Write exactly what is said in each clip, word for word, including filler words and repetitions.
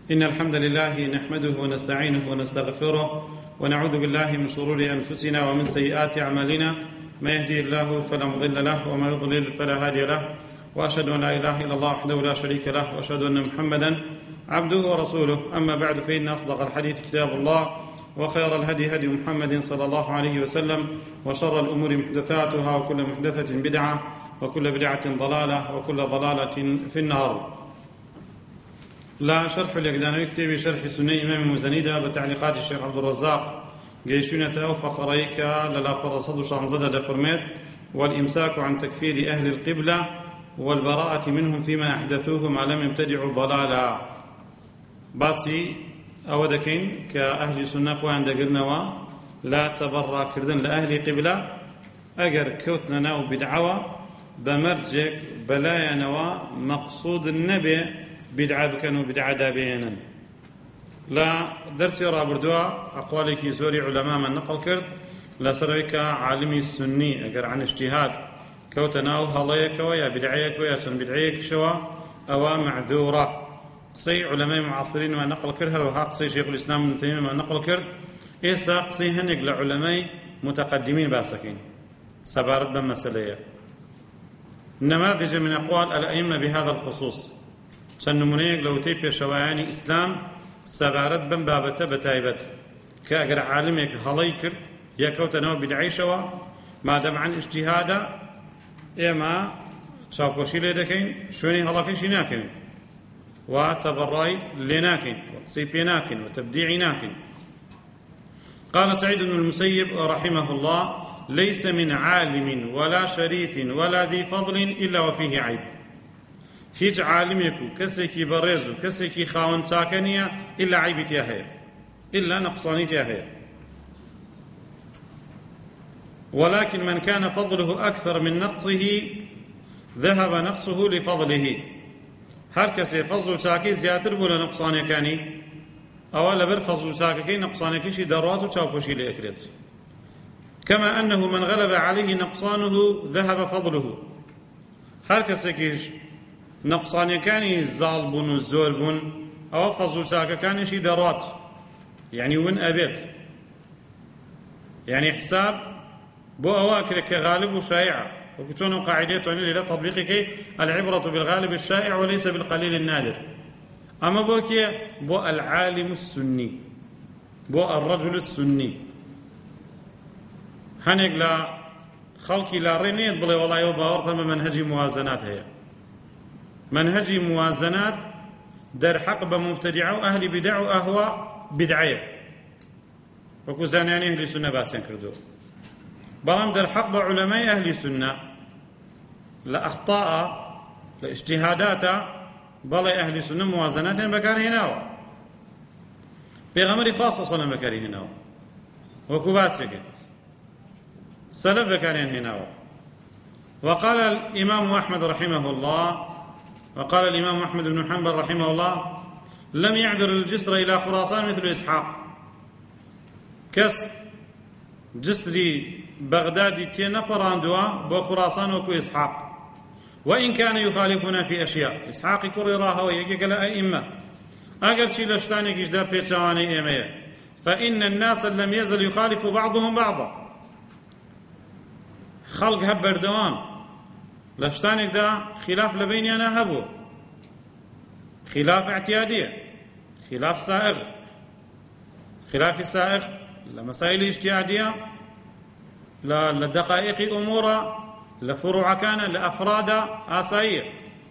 إن الحمد لله نحمده ونستعينه ونستغفره ونعوذ بالله من شرور أنفسنا ومن سيئات أعمالنا. ما يهدي الله فلا مضل له وما يضلل فلا هادي له، وأشهد أن لا إله إلا الله وحده لا شريك له، وأشهد أن محمدا عبده ورسوله. أما بعد، فإن أصدق الحديث كتاب الله، وخير الهدي هدي محمد صلى الله عليه وسلم، وشر الأمور محدثاتها، وكل محدثة بدعة، وكل بدعة ضلالة، وكل ضلالة في النار. لا شرح اليقدانوي كتاب شرح سنة إمام المزنيدة بتعليقات الشيخ عبد الرزاق جيشونة وفقريك للا فرصد شعنزدة دفرمات: والإمساك عن تكفير أهل القبلة والبراءة منهم فيما أحدثوه ما لم يبتدعوا ضلالا. باسي أودكين كأهل سنة وعند قلنا لا تبرى كردن لأهل قبلة أجر كوتنا ناو بدعوة بمرجك بلايا نوا مقصود النبي بدعة بكانوا بدعة دابينا. لا درسي رابردوا أقوالك زوري علماء من نقل كرد لا سرويك عالمي السني أجر عن اجتهاد كوتناو هلايك ويا بدعيك ويا سن بدعيك شوا أو معذورة. قصي علماء معاصرين ما نقل كرد وها قصي شيخ الإسلام ابن تيمية ما نقل كرد إيسا قصي هنق لعلماء متقدمين باسكين سبارت بمسألة. نماذج من أقوال الأئمة بهذا الخصوص سنمونيك لو تيبي شواياني إسلام سبارت بن بابته بتايبت كأجر عالمك هلاي كرد يكوتناو بدعي شوا ما دام عن اجتهادا إما شاكوشي ليدكين شوني هلاكين شناكين وتبراي لناكين وقصيبيناكين وتبديعيناكين. قال سعيد بن المسيب رحمه الله: ليس من عالم ولا شريف ولا ذي فضل إلا وفيه عيب. هيج عالمك كسيكي بريزو كسيكي خاون تاكنيا إلا عيب تياهي إلا نقصاني تياهي. ولكن من كان فضله أكثر من نقصه ذهب نقصه لفضله. هر كسي فضل تاكي زياتر بولا نقصاني كاني أولا بر فضل تاكي نقصاني كيشي درات وتاوكوشي لأكريت. كما أنه من غلب عليه نقصانه ذهب فضله. هر كسي كيش نقصاني كاني زال بون وزول بون أو فضل تاكي كاني شي درات يعني ون أبيت يعني حساب بو أواكل كغالب وشائع. وكتون قاعدته يعني لا تطبيقك العبرة بالغالب الشائع وليس بالقليل النادر. أما بوكي بو العالم السني بو الرجل السني هنق لا خلقي لا رينيت بلي والله يوبا منهجي موازنات هي منهجي موازنات در حق بمبتدع أهل بدع وأهواء بدعية وكو زانياني أهل سنة باسين كردو بلام در حق بعلماء أهل السنة لأخطاء لاجتهادات بلا أهل السنة موازنات بكار هنا بيغمر فاصل صلى بكار هنا وكباسك سلف بكار هنا. وقال الإمام أحمد رحمه الله وقال الإمام أحمد بن حنبل رحمه الله: لم يعبر الجسر إلى خراسان مثل إسحاق. كس جسري بغداد تينا براندوا بو خراسان وكو إسحاق، وإن كان يخالفنا في أشياء. إسحاق كرراها ويقل أئمة أقل شي لشتاني كيشدا بيتشواني إيمية. فإن الناس لم يزل يخالف بعضهم بعضا. خلق هبر دوام لشتاني دا خلاف لبيني أنا هبو خلاف اعتيادية خلاف سائغ خلاف السائغ لمسائل اجتهادية لدقائق أمور لفروع كان لأفراد آسائية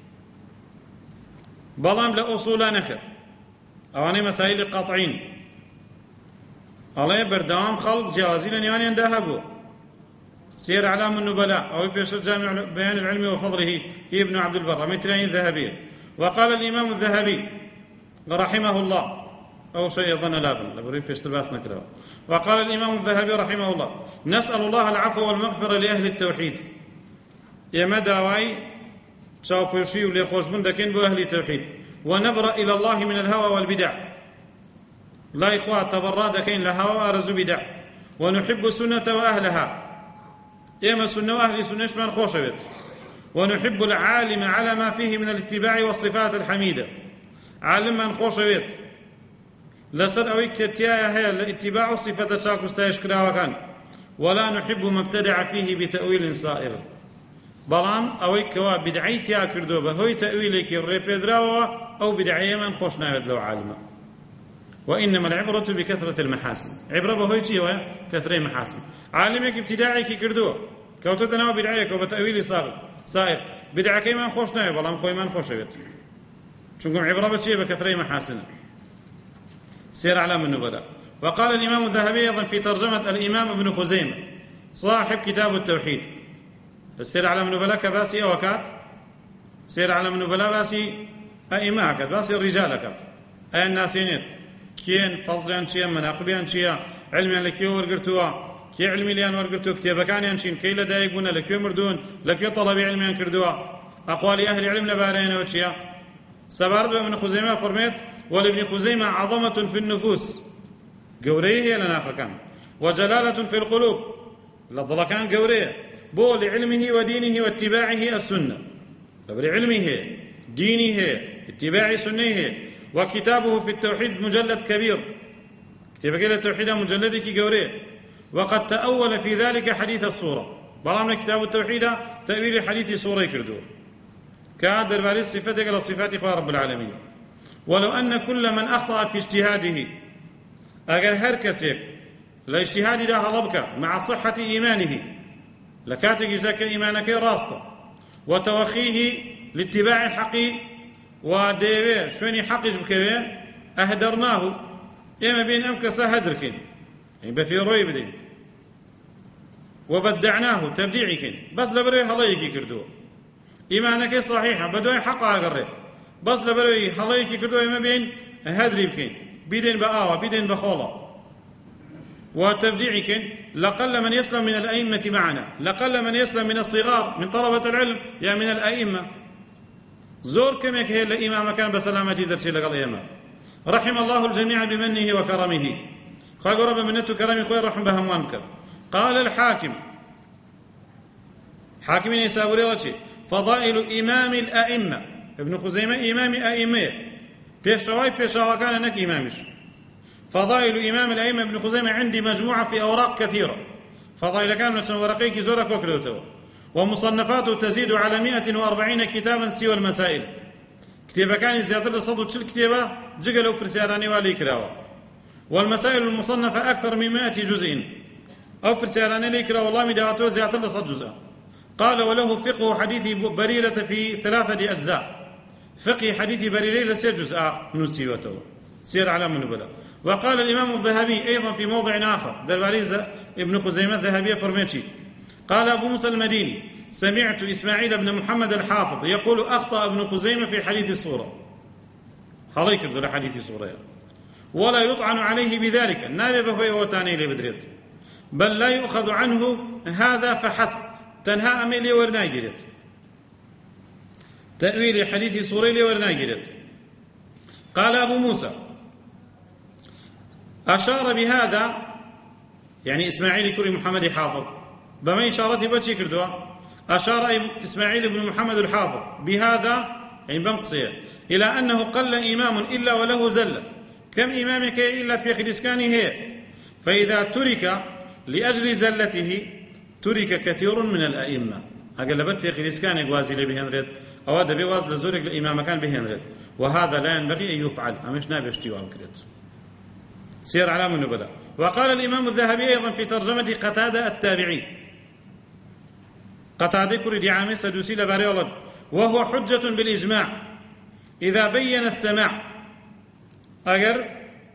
بلام لأصول نخر أواني مسائل قطعين الله بردوام خلق جوازي لنيواني اندهبو. سير أعلام النبلاء أو بيشر جامع بيان العلم وفضله هي ابن عبد البر مترين ذهبية. وقال الإمام الذهبي رحمه الله أو شيء ظن لابن لبريد بيشتر باس نكره. وقال الإمام الذهبي رحمه الله: نسأل الله العفو والمغفرة لأهل التوحيد. يا مداوي شاو بيشي وليخوش من دكين بو أهل التوحيد، ونبرأ إلى الله من الهوى والبدع. لا إخوة تبرى دكين لهوى أرزو بدع. ونحب سنة وأهلها. إما سنة وأهل سنة من خوش بيت. ونحب العالم على ما فيه من الاتباع والصفات الحميدة عالم من خوشويت لسر أوي كتيايا هي الاتباع صفة شاك استايش كراوكان ولا نحب مبتدع فيه بتأويل صائغ بلام أوي كوا بدعي تيا كردو بهوي تأويلك الريبيدراوا أو بدعي من خوش نايد لو عالمه وإنما العبرة بكثرة المحاسن عبرة بهوي تيوا كثرة محاسن عالمك ابتداعي كي كردو كوتو تناو بدعيك وبتأويل صائغ صائغ بدعك من خوش نايد بلام خوي من خوش بيت شنكم عبرة بتشي بكثرة محاسن سير أعلام النبلاء. وقال الإمام الذهبي أيضا في ترجمة الإمام ابن خزيمة صاحب كتاب التوحيد السير أعلام النبلاء كباسي أوكات سير أعلام النبلاء باسي أئمة كات باسي الرجال كات أي الناسينيت كين فضلان شيا مناقبيان شيا علمي لكيو ورقرتوا كي علمي ليان ورقرتوا كتابكان ينشين كي لدايقون لكيو مردون لكيو طلبي علميان كردوا أقوال أهل علم لبارين وشيا سبارد ابن خزيمة فرميت ولابن خزيمة عظمة في النفوس قوريه لنا فكان وجلالة في القلوب لضلكان قوريه بو لعلمه ودينه واتباعه السنة لعلمه دينه اتباع سنه وكتابه في التوحيد مجلد كبير كتاب التوحيد مجلد كي قوريه وقد تأول في ذلك حديث الصورة برامنا كتاب التوحيد تأويل حديث صورة كردور كادر باريس صفتك على صفات إخوة رب العالمين ولو أن كل من أخطأ في اجتهاده أجل هركسك لا اجتهاد ده هلبك مع صحة إيمانه لكاتك إجداك إيمانك راسطة وتوخيه لاتباع الحق وديوه شوني حقش بكوه أهدرناه إما بين أمكسا هدركين يعني بفي روي بدين وبدعناه تبديعكين بس لبروي هلايكي كردوه إيمانك صحيحة بدوي حقها قرر بس لبروي هلايكي كردوه إما بين هدري بكين بدين بآوة بدين بخولة وتبديعك لقل من يسلم من الأئمة معنا لقل من يسلم من الصغار من طلبة العلم يا من الأئمة زور كمك هي الإمام كان بسلامة درسي لقل إيمان رحم الله الجميع بمنه وكرمه خاق رب منته كرمي خويا رحم بهموانك قال الحاكم حاكم يسابري رشي فضائل إمام الأئمة ابن خزيمة إمام أئمة بيشواي بيشوا كان نك إمامش فضائل إمام الأئمة ابن خزيمة عندي مجموعة في أوراق كثيرة فضائل كان من ورقيك زورك وكلوته ومصنفاته تزيد على مئة وأربعين كتابا سوى المسائل كتابة كان زيادة لصدو تشل كتابة جقلوا برسياراني والي كراوة والمسائل المصنفة أكثر من مئة جزء أو برسياراني لي كراوة الله مدعوته زيادة لصد جزء قال وله فقه حديث بريرة في ثلاثة أجزاء فقه حديث بريرة لسي جزء نسيوته سير علام النبلاء وقال الإمام الذهبي أيضا في موضع آخر درباريز ابن خزيمة الذهبية فرميتشي قال أبو موسى المديني سمعت إسماعيل بن محمد الحافظ يقول أخطأ ابن خزيمة في حديث الصورة حليك في حديث الصورة ولا يطعن عليه بذلك نابي بهوي وتاني لبدريت بل لا يؤخذ عنه هذا فحسب تنهى أميلي ورناجرت تأويل حديث صورة لي ورناجرت قال أبو موسى أشار بهذا يعني إسماعيل كري محمد حافظ بما إشارته بشي كردوا أشار إسماعيل بن محمد الحافظ بهذا يعني بمقصية إلى أنه قل إمام إلا وله زلة كم إمامك إلا في خلسكانه هي فإذا ترك لأجل زلته ترك كثير من الأئمة أقلبت في خلسكان قوازي بهنرد أو هذا بيواز لزورك الإمام كان بهنرد وهذا لا ينبغي أن يفعل أمش نابي اشتوام كرت سير علام النبلاء وقال الإمام الذهبي أيضا في ترجمة قتادة التابعي قتادة كل دعامي سدوسي لباري الله وهو حجة بالإجماع إذا بين السماع أجر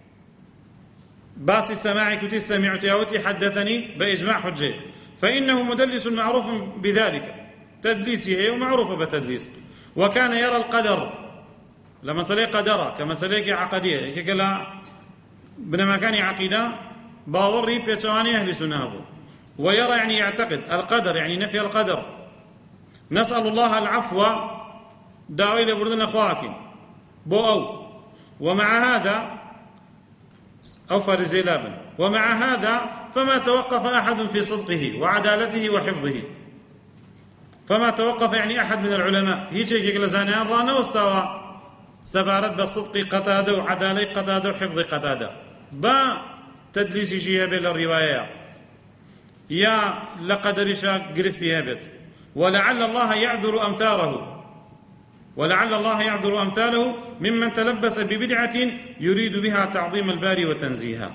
باسي السماع كتي سمعت ياوتي حدثني بإجماع حجة فإنه مدلس معروف بذلك تدليسه ومعروف بتدليس وكان يرى القدر لما سلي قدره كما سليك عقدية كلا بنما كان عقيدة باوري بيتواني أهل سنابه ويرى يعني يعتقد القدر يعني نفي القدر نسأل الله العفو داوي لبردنا أخواكم بو أو ومع هذا أو فرزي لابن ومع هذا فما توقف أحد في صدقه وعدالته وحفظه فما توقف يعني أحد من العلماء هيك يقول زانيان رانا واستوى سبارت بصدق قتادة وعدالة قتادة وحفظ قتادة با تدليس شيء هبل الرواية يا لقدر شاك قرفتي هبت ولعل الله يعذر أمثاله ولعل الله يعذر أمثاله ممن تلبس ببدعة يريد بها تعظيم الباري وتنزيها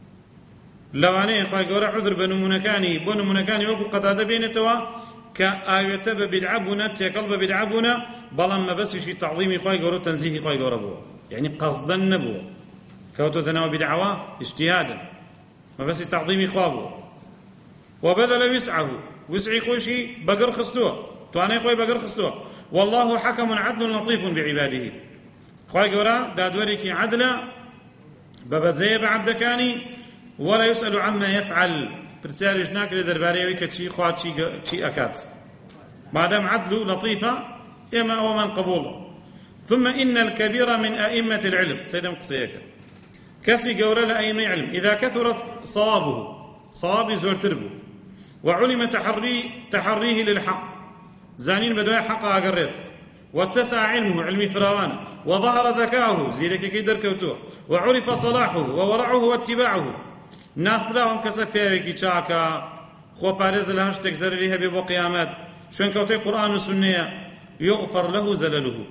لو أنا إخوة قول عذر بنو منكاني بنو منكاني وقو قتادة بينتوا كآية بدعبنا تقلب بدعبنا بلما ما بس شيء تعظيم إخوة قول تنزيه إخوة قول أبوه يعني قصدا نبوه كوتو تناو بدعوة اجتهادا ما بس تعظيم إخوة أبوه وبذل وسعه وسعي خوشي بقر خستوه تواني خوي بقر خستوه والله حكم عدل لطيف بعباده خوي قورا دادوريكي عدلا ببزي بعبدكاني ولا يسأل عما يفعل برسالش ناكل درباري ويكا تشي خوات تشي أكات مادام عدل لطيفة إما هو من قبول ثم إن الكبير من أئمة العلم سيدم قصيك كسي قورا لأئمة علم إذا كثرت صوابه صواب زور تربو وعلم تحري تحريه للحق زانين بدوي حق أقرر واتسع علمه علمي فراوان وظهر ذكاؤه زيرك كيدر كوتو وعرف صلاحه وورعه واتباعه ناس راهم كسفياكي تشاكا خو بارز لهش تكزرريها ببو قيامات شون كوتي قرآن وسنية يغفر له زلله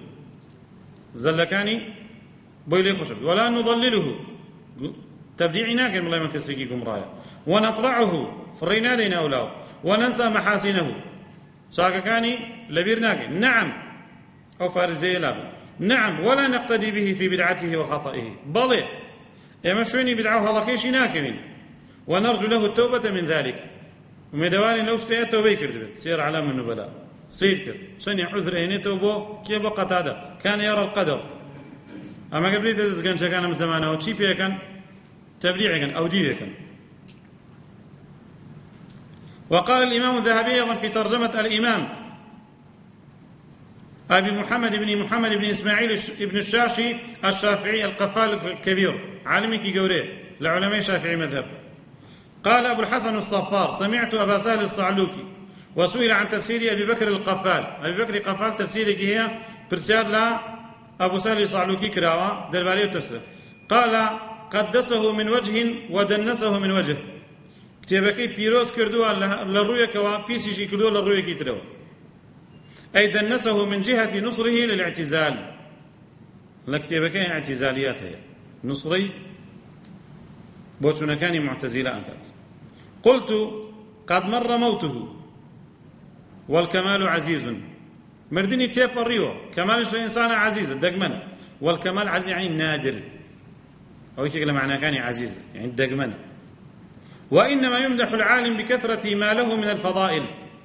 زلكاني بويلي خشب ولا نضلله تبديعنا كان الله ما كسيكي قمرايا ونطرعه فرينا دينا أولاه وننسى محاسنه ساكا كاني لبيرناك نعم أو فارزي لابا نعم ولا نقتدي به في بدعته وخطئه بل إما شويني بدعه هلقيش ناكمين ونرجو له التوبة من ذلك ومدواني لو اشتهى التوبة كردبت سير علام النبلاء سير كرد سنع عذر أيني توبو كيف قتادة كان يرى القدر أما قبل تدزقان شكانا من زمانه وشي بيه كان تبديعي كان أو ديوي كان وقال الإمام الذهبي أيضا في ترجمة الإمام أبي محمد بن محمد بن إسماعيل بن الشاشي الشافعي القفال الكبير عالمي كي قوريه لعلماء الشافعي مذهب قال أبو الحسن الصفار سمعت أبا سهل الصعلوكي وسئل عن تفسير أبي بكر القفال أبي بكر القفال تفسيره هي برسال لا أبو سهل الصعلوكي كراوة درباري وتفسير قال قدسه من وجه ودنسه من وجه كتابكي بيروز كردوها للرؤية كوا بيسيشي كردوها للرؤية كي تروا أي دنسه من جهة نصره للاعتزال لكتابكي اعتزاليات هي نصري بوشنا كان معتزلة أنكات قلت قد مر موته والكمال عزيز مردني تيب الريو كمال الإنسان عزيز الدقمن والكمال عزيز يعني نادر أو يقول معنى كان عزيز يعني الدقمن وإنما يمدح العالم بكثرة ما له من الفضائل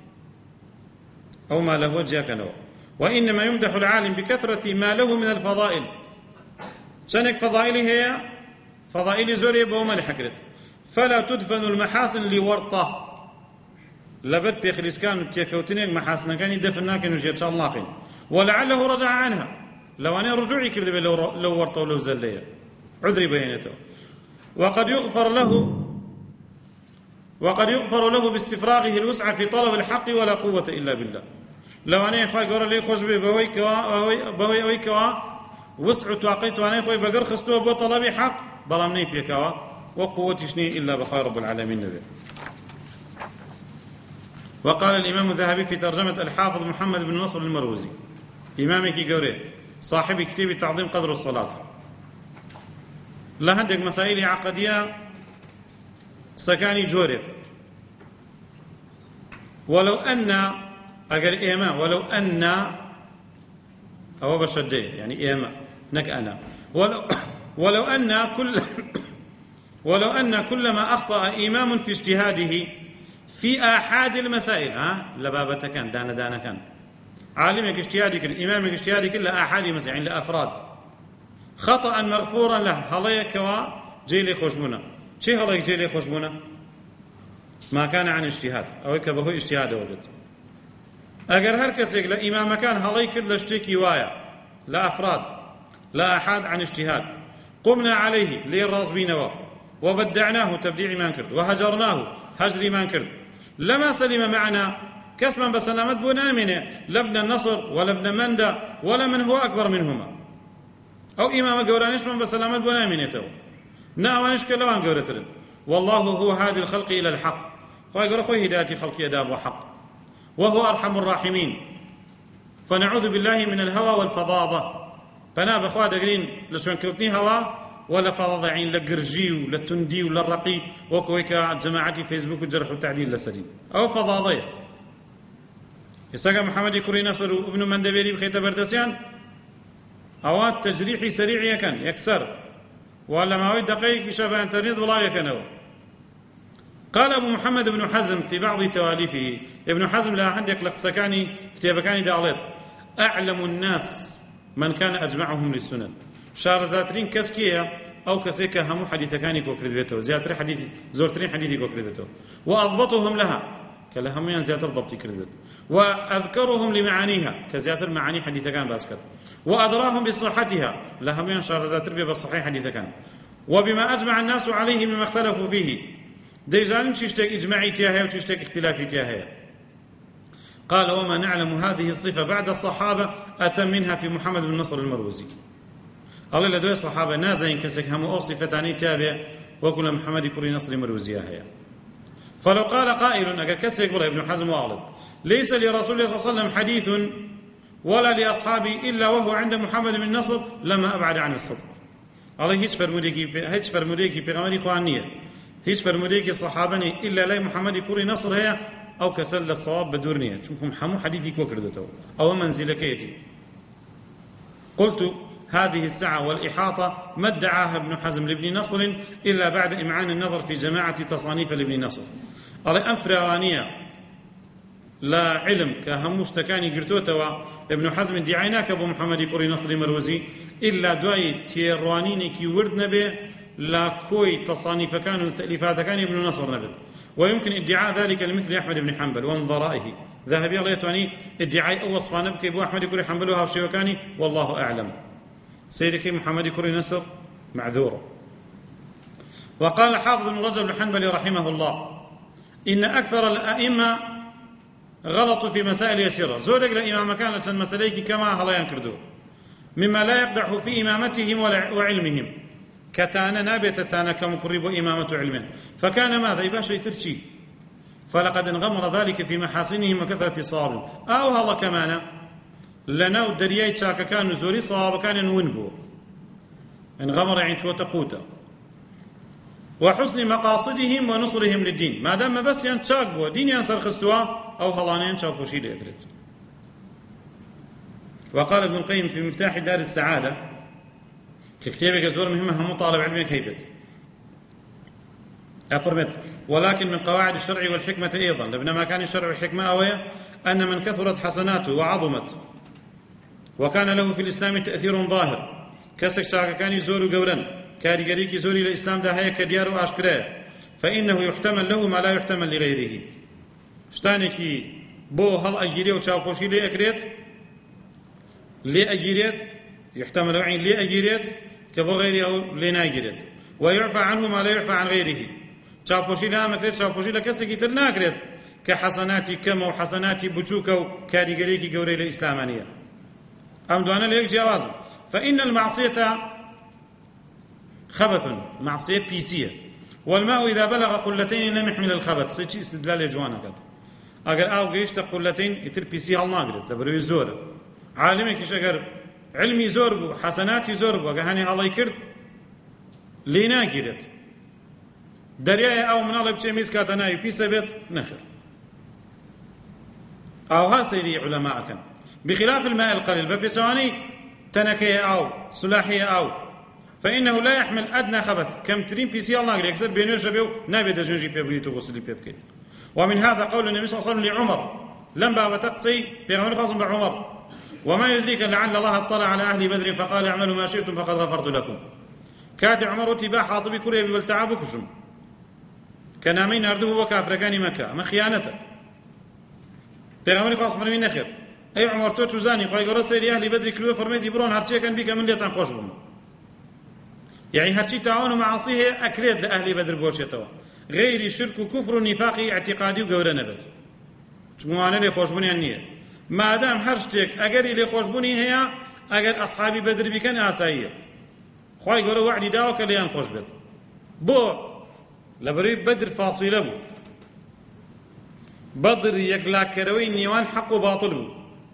أو ما له وجهك له وإنما يمدح العالم بكثرة ما له من الفضائل شنك فضائله هي فضائل زوري بوما لحكرت فلا تدفن المحاسن لورطة لبد بيخليسكان تيكوتنين محاسن كان يدفناك نجيت الله ولعله رجع عنها لو أنا رجوعي كذب لو ورطة ولو زلية عذري بينته وقد يغفر له وقد يغفر له باستفراغه الوسع في طلب الحق ولا قوة إلا بالله لو أنا إخوة قرر لي خوش بي بهوي كوا بهوي أوي كوا وسع توقيت وأنا إخوة بقر خستوه بو طلب حق بلا مني في كوا وقوة شني إلا بخير رب العالمين نبي. وقال الإمام الذهبي في ترجمة الحافظ محمد بن نصر المروزي إمامك قوري صاحب كتاب تعظيم قدر الصلاة لا هندك مسائل عقدية سكاني جوري ولو أن أقل إيما ولو أن أو بشدي يعني إيما نك أنا ولو ولو أن كل ولو أن كلما أخطأ إمام في اجتهاده في آحاد المسائل ها لبابة كان دانا دانا كان عالمك اجتهادك الإمامك اجتهادك إلا آحاد مسائل إلا أفراد خطأ مغفورا له هلايك كوا جيلي خوشبونا شي هلايك جيلي خوشبونا ما كان عن اجتهاد أو كبهو اجتهاد وجد أجر هر كسيك لإمام كان هلايك لشتكي وايا لا أفراد لا أحد عن اجتهاد قمنا عليه للرازبين وبدعناه تبديع ما كرد وهجرناه هجر ما كرد لما سلم معنا كسما بسلامت بنا منه لابن النصر ولا ابن مندى ولا من هو أكبر منهما ئەو ئیمامە گەورانیشمان بە سەلامەت بۆ نامێنێتەوە، ناوانش کە لەوان گەورەترن. والله هو هادي الخلق إلى الحق، خۆی گەورە خۆی هیدایەتی خەڵکی ئەدا بۆ حەق، وهو أرحم الراحمين. فنعوذ بالله من الهوى والفظاظة، فنا بخوا دەگرین لە شوێنکەوتنی هەوا ولا فظاظة، عین لە گرژی و لە توندی و لە ڕقی، وەکەوەی کە جەماعەتی فەیسبوک و جەرح و تعدیل لەسەری ئەوە فظاظەیە. ئێستاکە محەممەدی کوڕی نەسر و ابن مەندەبێری بخەیتە بەردەستیان، ئەوە تەجریحی سەریعیەکەن یەکسەر، وا لە ماوەی دقەیەکیشە بە ئینتەرنێت وڵاوێکەنەوە. قال أبو محمد بن حزم في بعض تواليفه، ابن حزم لا عندك لقسكاني كتابكاني دالت، أعلم الناس من كان أجمعهم للسنن، شارزاترين كسكية أو كسيكا همو حديثكاني كوكرد بيتو، زياتر حديث زورترين حديثي كوكرد بيتو، وأضبطهم لها كلا هميان زياتر ضبطي كرد، وأذكرهم لمعانيها كزياتر معاني حديثكان باسكت، وأدراهم بصحتها لهميان شارزاتر بي بالصحيح حديثكان، وبما أجمع الناس عليه مما اختلفوا فيه، ديزان تشتك إجماعي تياهي وتشتك اختلافي تياهي. قال وما نعلم هذه الصفة بعد الصحابة أتم منها في محمد بن نصر المروزي. قال لدوي الصحابة نازين كسك هم أو صفتاني تابع وكل محمد كوري نصر المروزي هي. فلو قال قائل أجل كسك ولا ابن حزم واغلط ليس لرسول الله صلى الله عليه وسلم حديث ولا لأصحابه إلا وهو عند محمد بن نصر لما أبعد عن الصدق. قال هيج فرموديكي هيج فرموديكي بيغمري خوانية هیچ فرمودەیەکی سەحابەنی ئیلا لای محەممەدی کوڕی نەسر هەیە ئەو کەسە لە سەواب بە دوور نییە، چونکم هەموو حەدیثی کۆ کردێتەوە، ئەوە مەنزیلەکەیەتی. قلت هذه السعة والإحاطة ما ادعاها ابن حزم لابن نصر إلا بعد إمعان النظر في جماعة تصانيف لابن نصر. قال أنفراوانية لا علم كهموش تكاني قرتوتوا ابن حزم ادعيناك أبو محمد كوري نصر مروزي إلا دواي تيروانينكي ورد نبي لا كوي تصانيف كان وتأليفات كان ابن نصر نبذ، ويمكن ادعاء ذلك لمثل أحمد بن حنبل وانظرائه ذهبي الله يتواني ادعاء أو وصفا نبكي أبو أحمد كوري حنبل وهاو شيوكاني والله أعلم. سيدك محمد كوري نصر معذور. وقال حافظ بن رجب الحنبلي رحمه الله إن أكثر الأئمة غلطوا في مسائل يسيرة، زورك لإمام كانت المسأليك كما هلا ينكردو مما لا يقدح في إمامتهم وعلمهم، كتانا نابت تانا كمقرب إمامة علمه، فكان ماذا يباشر يترشي، فلقد انغمر ذلك في محاسنهم وكثرة صوابهم. أو هلا كمان لناو درياي شاكا كان نزوري صواب كان نونبو انغمر يعني شو تقوتا، وحسن مقاصدهم ونصرهم للدين، ما دام بس ينشاقوا دين ينصر خستوا أو هلانين ينشاقوا شيء ليكرت. وقال ابن القيم في مفتاح دار السعادة ككتابك أزور مهمة هم طالب علمك هيبت أفرمت، ولكن من قواعد الشرع والحكمة أيضا لابن ما كان الشرع والحكمة أوية أن من كثرت حسناته وعظمت وكان له في الإسلام تأثير ظاهر، كسك شاكا كان يزور قولا كاريقريك زوري الإسلام ده هي كديار وأشكراه، فإنه يحتمل له ما لا يحتمل لغيره. شتانكي بو هل أجيري وشاوفوشي لي أكريت لي أجيريت يحتمل عين لي أجيريت كبو غيري أو لنا أجيريت، ويعفى عنه ما لا يعفى عن غيره. شاوفوشي لا مكريت شاوفوشي لكسكي تلنا أكريت كحسناتي كما وحسناتي بچوكا وكاريقريكي قوري الإسلامانية أم دوانا ليك جوازا. فإن المعصية خبث، معصية بيسية، والماء إذا بلغ قلتين لم يحمل الخبث. سيتي استدلال جوانا كات أجر أو جيشت قلتين يتر بيسي هل ناقرت لبروي زور عالمك إيش أجر علمي زور بو حسناتي زور بو أجهاني الله يكرد لينا كرد درياء أو من الله بشيء كاتنا يبيسه بيت نخر أو ها سيري علماء كان بخلاف الماء القليل ببيتواني تنكية أو سلاحية أو فإنه لا يحمل أدنى خبث. كم ترين بيسي الله يقول يكسر بينه شبيه نابي دجنجي بيبريتو غسلي بيبكي. ومن هذا قول النبي صلى الله عليه وسلم لعمر لما بتقصي في غير خاص بعمر وما يدريك لعل الله اطلع على أهل بدر فقال اعملوا ما شئتم فقد غفرت لكم. كات عمر وتباع حاطبي كوريا بالتعابكشم كنامين أردوه وكافر كان مكة ما خيانته في غير خاص من نخير أي عمر توتشو زاني قاي قرص سيري أهل بدر كلوا فرميتي برون هرشي كان بيك من ليتان خوش بهم، يعني هرشي تعاون معاصيه أكريد لأهل بدر بوشيتوا غير شرك وكفر ونفاق اعتقادي وقورة نبت شموانا لي خوشبوني النية ما دام هرشتك أقري لي خوشبوني هي أقر أصحابي بدر بكن آسائية خوای گەورە وعدی داوە کە لێیان خۆش بێت. بۆ لەبەرەوەی بەدر فاسیلە بوو، بەدر یەکلاکەرەوەی نێوان حەق و باتڵ بوو.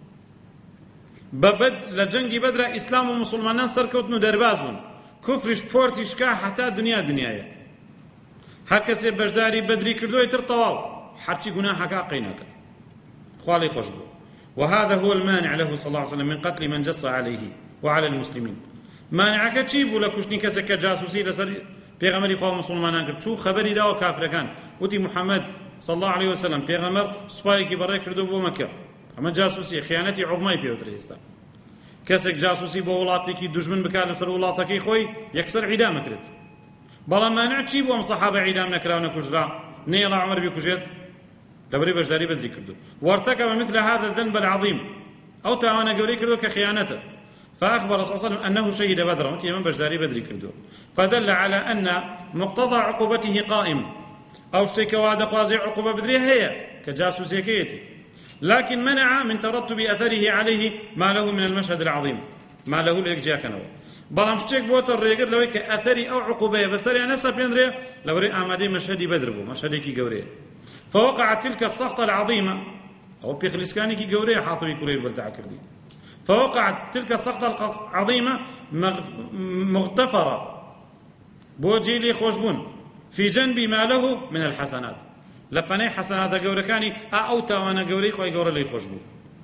بەبەد لە جەنگی بەدرا ئیسلام و مسلمانان سەرکەوتن و دەرباز بوون، کوفریش پۆرتیش کا حتا دنیا دنیایە. هەر کەسێ بەشداری بەدری کردووە تر تەواو هەرچی گوناحەکە قەی ناکات، خوا لێی خۆش بوو. وهذا هو المانع له صلى الله عليه وسلم من قتل من جص عليه وعلى المسلمين. مانعەکە چی بوو لە کوشتنی کەسێک کە جاسوسی لەسەر پێغەمبەری خوا مسلمانان کرد؟ چوو خەبەری داوە کافرەکان، وتی محەممەد صلى الله عليه وسلم پێغەمبەر سوپایەکی بەڕێ کردو بۆ مەکە. ئەمە جاسوسی، خیانەتی عوظمای پێوترە. ئێستا کەسێک جاسوسی بۆ وڵاتێکی دوژمن بکات لەسەر وڵاتەکەی خۆی یەکسەر عیدام ئەکرێت. بەڵام مانع چی بوو ئەم سەحابە عیدام نەکراو نەکوژرا؟ نەیەڵا عومەر بیکوژێت لەبەرەوەی بەشداری بەدری کردو. وارتكب مثل هذا الذنب العظيم، ئەو تاوانە گەورەی کردو کە خیانەتە. فأخبر صلى الله عليه وسلم أنه شهد بدرا، وتي من بجداري بدري كردو، فدل على أن مقتضى عقوبته قائم، أو اشتكى وعد خوازي عقوبة بدري هي كجاسوسيكيتي، لكن منع من ترتب أثره عليه ما له من المشهد العظيم، ما له ليك جاكنو. بلام اشتك بوت الريقر لو كأثري أو عقوبة بسري أنا سبيندري لو ري آمدي مشهدي بدربو مشهدي كي جوري. فوقعت تلك السقطة العظيمة، أو بيخلسكاني كي جوري حاطبي كوري بلدع كردي. فوقعت تلك السقطة العظيمة مغتفرة بوجيلي خوشبون في جنب ما له من الحسنات، لبني حسنات جوركاني أو توانا جوري خوي جور لي خوشبون.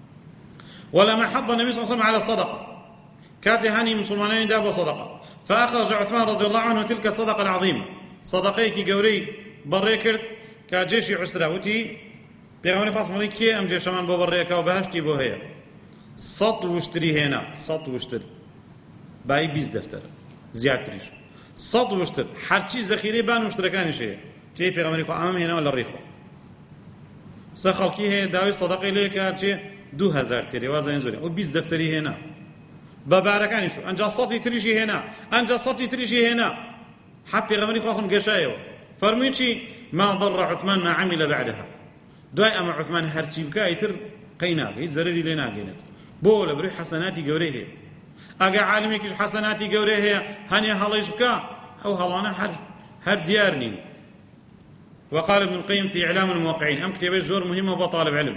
ولما حض النبي صلى الله عليه وسلم على الصدقة، كاتهاني مسلمانين دابوا صدقة، فأخرج عثمان رضي الله عنه تلك الصدقة العظيمة، صدقيك جوري بريكرت كجيش عسراوتي بيغمري فاطمة كي أم جيش من ببريكا وبهشتي بوهيا سەد وشتری هێنا، سەد وشتر بای بیست دەفتەر زیاتریش، سەد وشتر هەرچی زەخیرەی بان وشترەکانیش هەیە. تێی پێغەمبەری خوا ئەمەم هێناوە لە ڕێی خۆ. سە خەڵکی هەیە داوای سەدەقەی لێ کات چێ دوو هەزار تێرێ وازایان زۆرە، ئەو بیست دەفتەری هێنا بە بارەکانیش، ئەنجا سەدی تریشی هێنا، ئەنجا سەدی تریشی هێنا. حەب پێغەمبەری خواسم گەشایەوە فەرمووی چی؟ ما ضر عثمان ما عمل بعدها، دوای ئەمە عوثمان هەرچی بکە ئیتر قەی ناکە، هیچ زەرەری لێ ناگەێنێت. بۆ لەبەرەوەی حەسەناتی گەورەی هەیە. ئەگە عالمێکیش حەسەناتی گەورەی هەیە هەنێ هەڵەیش بکە، ئەو هەڵانە هەر هەر دیار نین. وقال ابن القيم في إعلام الموقعين، ئەم کتێبەی زۆر مهمە بۆ طالب علم.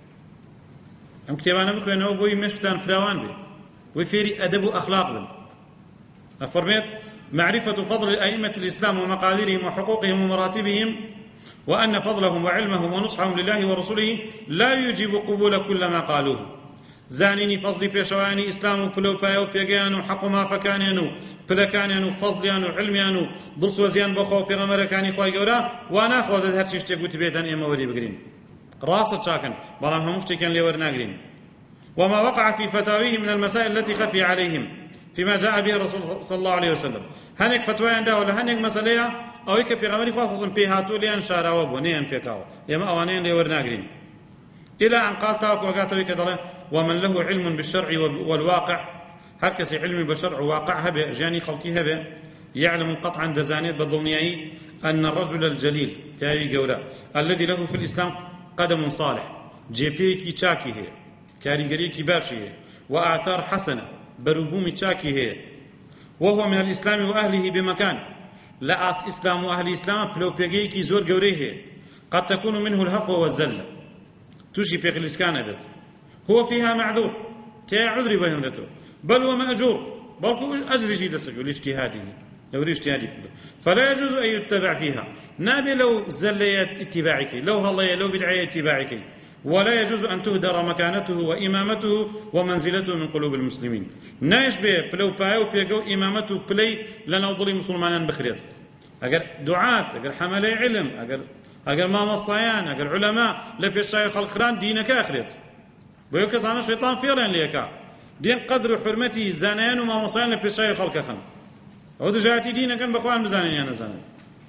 ئەم کتێبانە بخوێنەوە بۆی مشکتان فراوان بێ، بۆی فێری ئەدەب و ئەخلاق بن. ئەفەرمێت معرفة فضل أئمة الإسلام ومقاديرهم وحقوقهم ومراتبهم، وأن فضلهم وعلمهم ونصحهم لله ورسوله لا يجب قبول كل ما قالوه. زانيني فضلي بيشواني إسلام وبلو بايو بيجيانو حق ما فكانيانو بلكانيانو فضليانو علميانو ضرس وزيان بخو بيغمركاني خواي جورا وانا خوازد هرشي اشتيقو تبيتان إما وري بقرين راسة شاكن برام هموشتي كان لي ورناقرين. وما وقع في فتاويه من المسائل التي خفي عليهم فيما جاء به الرسول صلى الله عليه وسلم، هنك فتوى عنده ولا هنك مسألة أو هيك بيغمري خاصة بيهاتو ليان شاروا بونيان بيكاو يما أوانين لي ورناقرين، إلى أن قال تاك وقاتوي كذا ومن له علم بالشرع والواقع، هكذا علم بالشرع وواقع هبه جاني خلقي هبه يعلم قطعا دزانيت بالضمنيائي أن الرجل الجليل كاي جورا الذي له في الإسلام قدم صالح، جيبيكي تشاكي هي كاريغريكي باشي هي وآثار حسنة بروبومي تشاكي هي، وهو من الإسلام وأهله بمكان، لا أس إسلام وأهل الإسلام بلو بيجيكي زور جوريه هي، قد تكون منه الهفوة والزلة توشي بيخلسكان بيت، هو فيها معذور تيا عذري بهندته، بل ومأجور بل أجر جيد سجل لاجتهاده لو ري اجتهادي فلا يجوز أن يتبع فيها، نابي لو زليت اتباعك، لو هلية لو بدعية اتباعك، ولا يجوز أن تهدر مكانته وإمامته ومنزلته من قلوب المسلمين. نايش به بلو بايو بيجو إمامته بلي لنا ضلي مسلمان بخريت، أجر دعاة أجر حملي علم أجر أجر ما مصطيان أجر علماء لبيشاي خلق خران دينك آخرت بيوكس أنا شيطان فيران ليكا دين قدر حرمتي زانيان وما مصطيان لبيشاي خلق خن أو دجاتي دينك كان بخوان بزانين أنا زانين.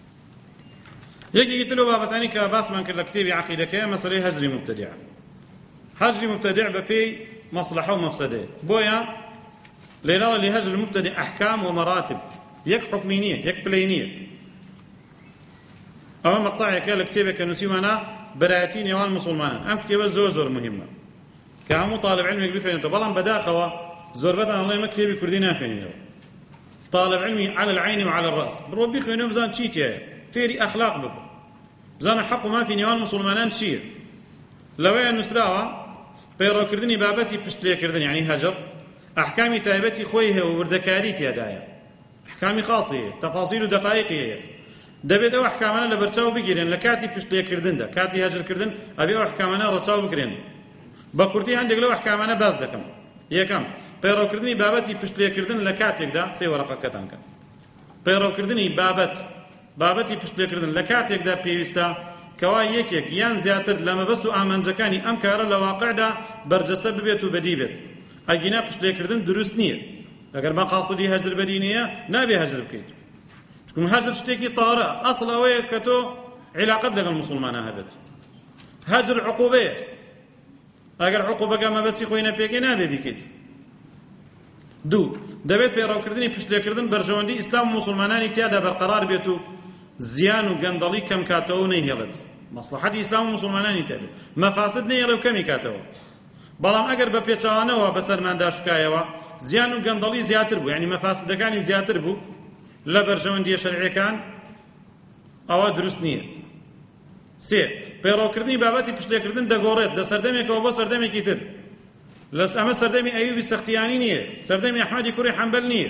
يجي قلت له بابتاني كباس من كل كتابي عقيدة كيا مسألة هجري مبتدع، هجري مبتدع بفي مصلحة ومفسدة بويا ليلا لهجر المبتدع أحكام ومراتب، يك حكمينية يك بلينية. أما مقطع كلا كتابة كنسيمنا براتين يوان مسلمان، أم كتابة زور زور مهمة كامو طالب علم يقبل فين تبلغ بداخوا زور بدنا الله ما كتابة كردينا فين طالب علمي على العين وعلى الرأس بڕۆ بخوێنێ بزان چی تێیە فێری ئەخلاق ببە بزانە حەق و مافی نێوان موسڵمانان چییە لەوەیە نووسراوە پەیڕەوکردنی بابەتی پشتلێکردن یعنی هەجر ئەحکامی تایبەتی خۆی هەیە و وردەکاری تێدایە ئەحکامی خاصی هەیە تەفاسیل و دەقایقی هەیە دەبێت ئەو ئەحکامانە لە بەرچاو بگیرێن لە کاتی پشتلێکردندا کاتی هەجرکردن ئەبێ ئەو ئەحکامانە ڕەچاو بگرێن بە کورتی هەندێک لەو ئەحکامانە باس دەکەم یەکەم پەیڕەوکردنی بابەتی پشتلێکردن لە کاتێکدا سێ وەرەقەکەتان کە پەیڕەوکردنی بابەت بابەتی پشتلێکردن لە کاتێکدا پێویستە کەوا یەکێک یان زیاتر لە مەبەست و ئامانجەکانی ئەم کارە لە واقعدا بەرجەستە ببێت و بەدی بێت ئەگینا پشتلێکردن دروست نییە ئەگەر بە قاسدی هەجر بەدی نییە نابێ هەجر بکەیت چکم هەجر شتێکی تاڕە ئەسڵ ئەوەیە کە تۆ عیلاقەت لەگەڵ موسڵمانە هەبێت هەجر عقوبەیە ئەگەر عقوبەکە مەبەستی خۆی نەپێکێ نابێ بیکەیت دوو دەبێت پەیڕەوکردنی پشتلێکردن بەرژەوەندی ئیسلام و موسڵمانانی تیادا بەرقەرار بێت و زیان و گەندەڵی کەم کاتەوە نەیهێڵێت مەسلحەتی ئیسلام و موسڵمانانی تیا بێت مەفاسد نەیهێڵێ و کەمی کاتەوە بەڵام ئەگەر بە پێچەوانەوە بەسەرماندا شکایەوە زیان و گەندەڵی زیاتر بوو یعنی مەفاسدەکانی زیاتر بوو لە بەرژەوەندیە شەرعیەکان ئەوە دروست نییە سێ پەیڕەوکردنی بابەتی پشتلێکردن دەگۆڕێت لە سەردەمێکەوە بۆ سەردەمێکی تر لەس ئەمە سەردەمی ئەیوبی سەختیانی نییە سەردەمی ئەحمەدی کوڕی حەنبەل نییە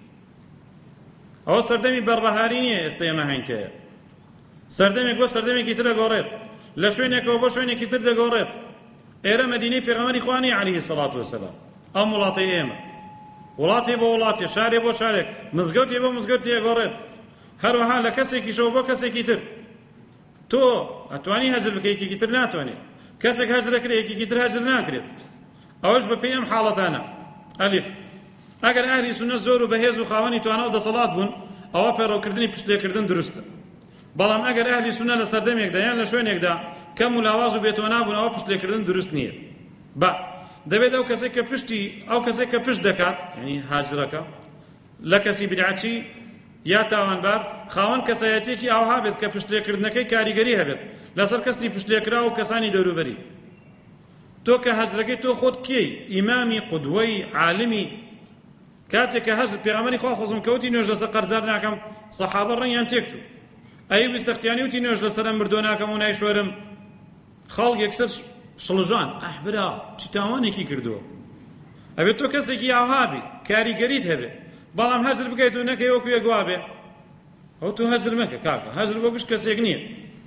ئەوە سەردەمی بەڕبەهاری نییە ئێستا ئێمە هەنگتەیە سەردەمێک بۆ سەردەمێکی تر دەگۆڕێت لە شوێنێکەوە بۆ شوێنێکی تر دەگۆڕێت ئێرە مەدینەی پێغەمبەری خوا نییە عەلەیهی سەڵات وەسەلام ئەم وڵاتەی ئێمە وڵاتی بۆ وڵاتێ شارێ بۆ شارێک مزگەوتێ بۆ مزگەوتێ دەگۆڕێت هەروەها لە کەسێکیشەوە بۆ کەسێکی تر تۆ ئەتوانی هەجر بکە یەکێکی تر ناتوانێت کەسێک هەجر دەکرێت یەکێکی تر هەجر ناکرێت ئەوەش بە پێی ئەم حاڵەتانە ئەلیف ئەگەر ئەهلی سوننە زۆر و بەهێز و خاوەنی توانە و دەسەڵات بوون ئەوە پەیڕەوکردنی پشتلێکردن دروستە بەڵام ئەگەر ئەهلی سوننە لە سەردەمێکدا یان لە شوێنێکدا کەم و لاواز و بێتوانە بوون ئەوە پشتلێکردن دروست نییە با دەبێت ئەو کەسێک کە پشتی ئەو کەسێک کە پشت دەکات یعنی هاجرەکە لە کەسی بدعەتی یا تاوانبار خاوەن کەسایەتێکی ئاوها بێت کە پشتلێکردنەکەی کاریگەری هەبێت لەسەر کەسی پشتلێکرا و کەسانی دەوروبەری تۆ کە هەجرەکەی تۆ خۆت کێی ئیمامی قودوەی عالمی کاتێک کە هەجر پێغەمبەری خوا خۆزم کەوتی نوێژ لەسەر قەرزار ناکەم سەحابە ڕەنگیان تێکچوو ئەیوبی سەختیانی وتی نوێژ لەسەرم مردۆ ناکەم و نایشۆرم خەڵک یەکسەر شڵژان ئەح برا چ تاوانێکی کردووە ئەبێت تۆ کەسێکی ئاوهابی کاریگەریت هەبێ بەڵام هەجر بکەیت و نەکەی وەکو یەکوا بێ ئەو تۆ هەجر مەکە کاکە هەجر بۆ گشت کەسێک نییە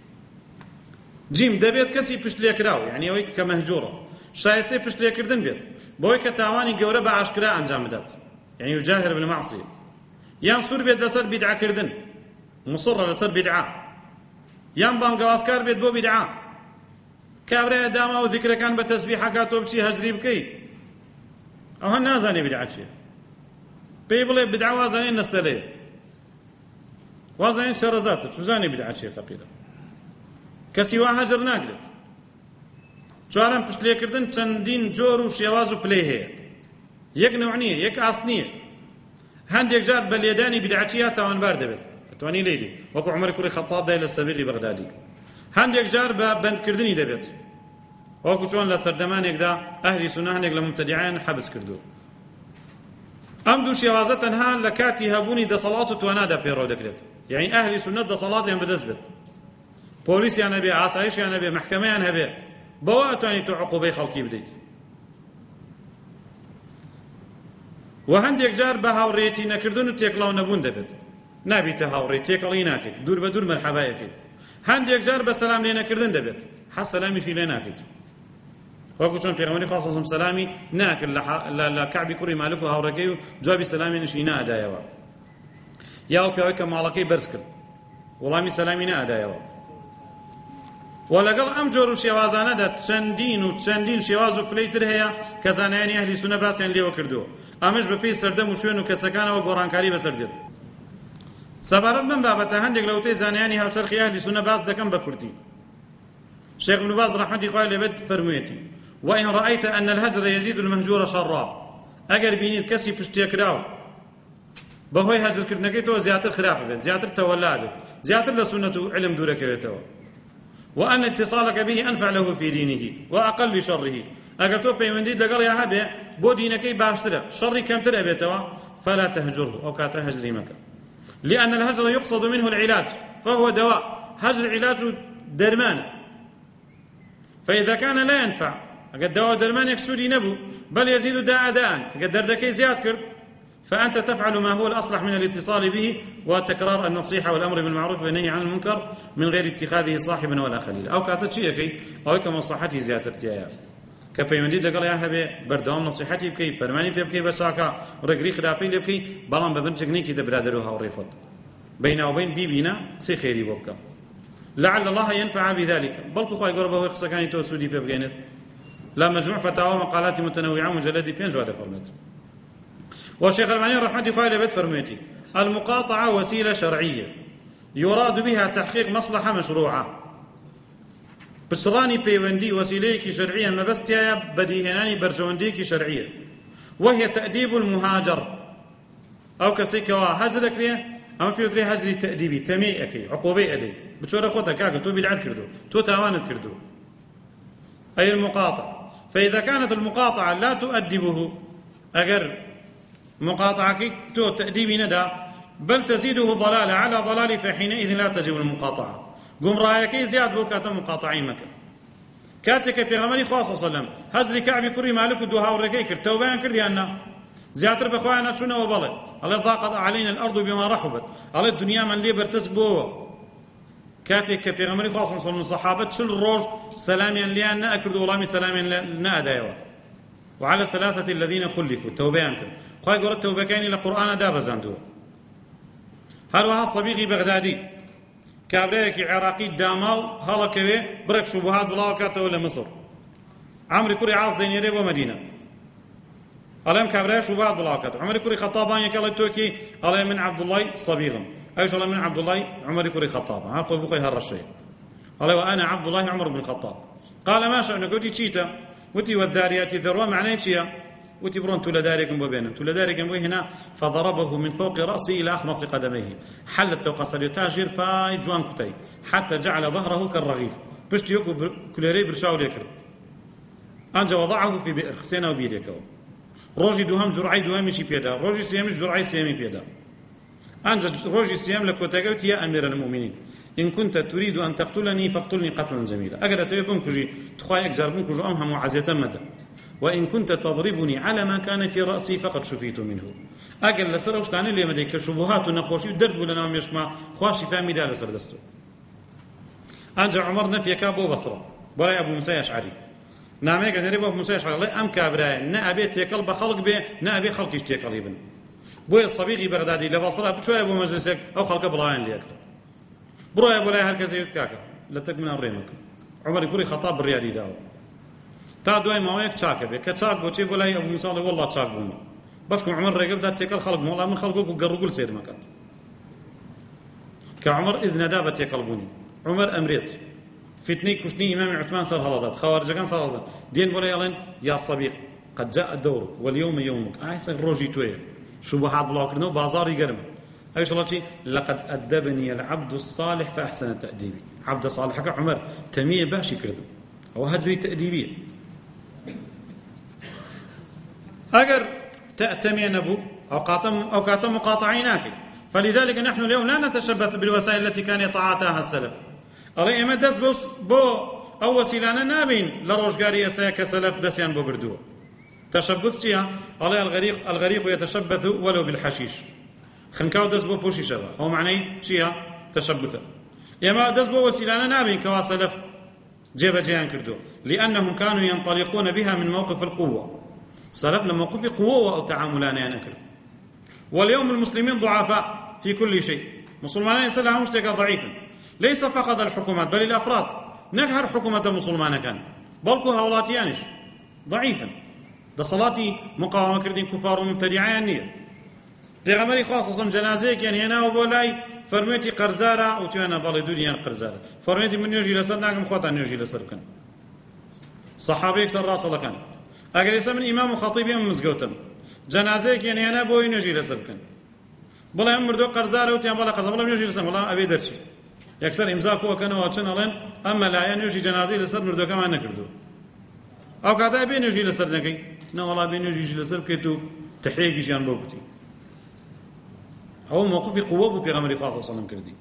جیم دەبێت کەسی پشتلێکراو یعنی ئەوەی کە مەهجوڕە شایستەی پشتلێکردن بێت بۆی کە تاوانی گەورە بە ئاشکرا ئەنجام بدات یعنی یجاهر بالمعصیە یان سوور بێت لەسەر بیدعەکردن مصڕە لەسەر بیدعە یان بانگەوازکار بێت بۆ بیدعە کابرایە داما و ذیکرەکان بە تەسبیحەکە تۆ بچی هەجری بکەیت ئەوە نازانێ بیدعە چییە پێی بڵێ بیدعە وازانێ نەستەلەیە وازانێ شەڕەزاتە چوزانێ بیدعە چییە فەقیرە کەسی وا هەجر ناکرێت چوارەم پشتلێکردن چەندین جۆر و شێواز و پلەی هەیە یەک نەوع نییە یەک ئاست نییە هەندێک جار بە لێدانی بیدعەتیە تاوانبار دەبێت ئەتوانی لێدی وەکو عومەر کوڕی خەتاب دای لە سەبیغی بەغدادی هەندێک جار بە بەندکردنی دەبێت وەکو چۆن لە سەردەمانێکدا ئەهلی سوننە هەندێک لە مبتەدیعان حەبس کردو ئەم دوو شێوازە تەنها لە کاتی هەبوونی دەسەڵات و توانادا پێڕەو دەکرێت یعنی ئەهلی سوننە دەسەڵاتیان بەدەست بێت پۆلیسیان هەبێ ئاسایشیان هەبێ محکەمەیان هەبێ بەوە ئەتوانیت تۆ عقوبەی خەڵکی بدەیت و هەندێک جار بە هاوڕێیەتی نەکردن و تێکڵاو نەبوون دەبێت نابیتە هاوڕێ تێکەڵی ناکەیت دوور بە دوور مەرحەبایەکەیت هەندێک جار بە سەلام لێ نەکردن دەبێت حەز سەلامیشی لێ ناکەیت وەکو چۆن پێغەمبەری خوا خۆزم سەلامی ناکرد لە کەعبی کوڕی مالک و هاوڕێکەی و جوابی سەلامێنشی نەئەدایەوە یا و پیاوەی کە ماڵەکەی بەرز کرد وەڵامی سەلامی نەئەدایەوە و لەگەڵ ئەم جۆر و شێوازانەدا چەندین و چەندین شێواز و پلەی تر هەیە کە زانایانی ئەهلی سوننە باسییان لێوە کردووە ئەمەش بەپێی سەردەم و شوێن و کەسەکانەوە گۆڕانکاری بەسەر دێت سەبارەت بەم بابەتە هەندێک لە وتەی زانایانی هاوچەرخی ئەهلی سوننە باس دەکەم بە کورتی شێخ ابن باز ڕەحمەتی خوای لێبێت فەرموویەتی وإن رأيت أن الهجر يزيد المهجور شرا أجر بينيت كسي بشتيكراو بهوي هجر كردنكي تو زياتر خلاف بيت زياتر تولى بيت زياتر لسنة علم دورك بيتو وأن اتصالك به أنفع له في دينه وأقل شره أجر تو بيوندي دقل يا هبه بو دينكي باشتره شر كم تر بيتو فلا تهجره أو كاتا هجري مكة، لأن الهجر يقصد منه العلاج فهو دواء، هجر علاج درمان، فإذا كان لا ينفع قد دواء درمان يكسودي نبو بل يزيد داء داء قد دردكي زياد كرد، فأنت تفعل ما هو الأصلح من الاتصال به وتكرار النصيحة والأمر بالمعروف والنهي عن المنكر من غير اتخاذه صاحبا ولا خليلا، أو كاتشيكي أو كمصلحته زيادتها كبيمندي لقال يا هبي بردوام نصيحتي بكي فرماني بكي بساكا رجري خلافي لبكي بلان ببنتجني كي تبرادروها وريخوت بينه وبين بيبينا سي خيري بوبكا لعل الله ينفع بذلك، بل خوي قربه يخص كان توسودي ببغينت لا مجموع فتاوى مقالات متنوعة مجلد فين جواد فرمت. والشيخ الألباني رحمة الله عليه بيت فرميتي المقاطعة وسيلة شرعية يراد بها تحقيق مصلحة مشروعة، بسراني بيوندي وسيليك شرعية ما بس تيا بديهناني برجونديك شرعية، وهي تأديب المهاجر أو كسيكوا هاجرك ليه أما بيوتري هاجري تأديبي تمي أكي عقوبي أدي بتشور أخوتك كاكا تو بدعت كردو تو تاوانت كردو أي المقاطعة. فإذا كانت المقاطعة لا تؤدبه أجر مقاطعك تو تأديبي ندى بل تزيده ضلالة على ضلال فحينئذ لا تجب المقاطعة. قم رايكي زياد بو كاتا مقاطعين مكة كاتك في غمري خواه صلى الله عليه وسلم هزري كعبي كري مالك ودوها ورقي كرت توبان كردي أنه زيادر بخوانا تشونا وبلد الله ضاقت علينا الأرض بما رحبت الله الدنيا من لي برتسبوه كاتك في غمري خواه صلى الله عليه وسلم صحابة شل الروج سلاميا لي أن أكرد ولامي سلاميا لنا أدايوا وعلى الثلاثة الذين خلفوا توبان كرد خواه يقول التوبكين لقرآن دابا زاندوه هل وها صبيغي بغدادي كابريكي عراقي داماو هلا كوي برك شبهات بلاو كاته ولا مصر عمري كوري عاص دينيري ومدينه الام كابريكي شبهات بلاو كاته عمري كوري خطابان يكال توكي الله من عبد الله صبيغم ايش الله من عبد الله عمري كوري خطاب ها خو بخي هالرشي الله وانا عبد الله عمر بن الخطاب قال ما شأنك قلت تشيتا وتي والذاريات ذروه معناه تشيا وتبرون تولداركم بينهم تولداركم هنا فضربه من فوق رأسه إلى أخمص قدميه حلت توقص التاجر باي جوان كتاي حتى جعل ظهره كالرغيف بشت يوكو كليري برشاو ليكر أنجا وضعه في بئر خسينا وبيريكو روجي دوهم جرعي دوهم شي بيدا روجي سيام جرعي سيامي بيدا أنجا روجي سيام لكوتاقوت يا أمير المؤمنين إن كنت تريد أن تقتلني فاقتلني قتلا جميلا أقدر تبي بنكجي تخواي أكجر بنكجو أمهم وعزية مدى وإن كنت تضربني على ما كان في رأسي فقد شفيت منه أقل لسر وشتاني اللي مديك شبهات ونخوشي ودرد ولا نام يشمع خواشي فامي دال لسر دستو أنجا عمر نفي كابو بصرة ولا أبو موسى أشعري نعم يقدر نريب أبو موسى أشعري الله أم كابراي نا أبي تيكل بخلق به نا أبي خلق يشتيكل ابن بوي الصبيغي بغدادي لبصرة بشوية أبو مجلسك أو خلق بلاين ليك بروي أبو لا هالكذا يتكاكا لا تكمن الريمك عمر يقول خطاب الرياضي داو تا دوای ماوەیەک چاکە بێ کە چاک بۆچێ بۆ لای ئەبوو موساڵی وەڵڵا چاک بووم بەشکم عومەر ڕێگە بدات تێکەڵ خەڵک وەڵڵا من خەڵک وەکو گەڕوگول سێر مەکات کە عومەر ئیذن نەدا بە تێکەڵبوونی عومەر ئەمرێت فتنەی کوشتنی ئیمامی عوثمان سەر هەڵەدات خەوارجەکان سەر هەڵدات دێن بۆ لای ئەڵێن یا سەبیق قد جاء دورك واليوم يومك ئایسا ڕۆژی تۆیە شوبهات بڵاوکردنەوە بازاڕی گەرم ئەویش وڵاتی لقد أدبني العبد الصالح فأحسن تأديبي عبد صالحك عمر تەمیە باشی کردم ئەوە هەجری تەئدیبیە أجر تأتمي نبو أو قاتم أو قاتم مقاطعيناك. فلذلك نحن اليوم لا نتشبث بالوسائل التي كان يتعاطاها السلف. الله إما دس بوس بو أو وسيلة نابين لروجاري أساك سلف دسيان بو بردو. تشبث شيء الله الغريق الغريق يتشبث ولو بالحشيش. خنكاو دس بو بوشي شبا. هو معني شيء تشبث. إما دس بو وسيلة نابين كوا سلف جيب جيان كردو. لأنهم كانوا ينطلقون بها من موقف القوة. سلف لموقف قوة أو تعاملان يعني أكل. واليوم المسلمين ضعفاء في كل شيء. مسلمان يسلها مشتكى ضعيفا. ليس فقط الحكومات بل الأفراد. نكهر حكومة المسلمان كان. بلكو هولاتيانش ضعيفا. ده صلاتي مقاومة كردين كفار ومبتدعين نية. لغمري خاصة جنازيك يعني هنا وبولاي فرميتي قرزارة أو تيانا بالي دنيا قرزارة. فرميتي من يجي لسر ناقم خواتان يجي لسر كان. صحابيك سر راس الله كان. اگر اسم من امام خطيبي من مزگوتم جنازه کې نه نه بوې نه جیل سرکن بلا مردو قرزاره او تیان بلا قرزاره بلا نه جیل سم والله ابي درشي اکثر امضا کو کنه واچن الان اما لا يعني يجي جنازه لسر مردو كما نه کردو او کدا ابي نه جیل سر نه کی نه والله ابي نه جیل سر کې تو تحقیق جان بوکتی أو موقف قوة في غمر فاطمة صلى الله عليه وسلم كردي.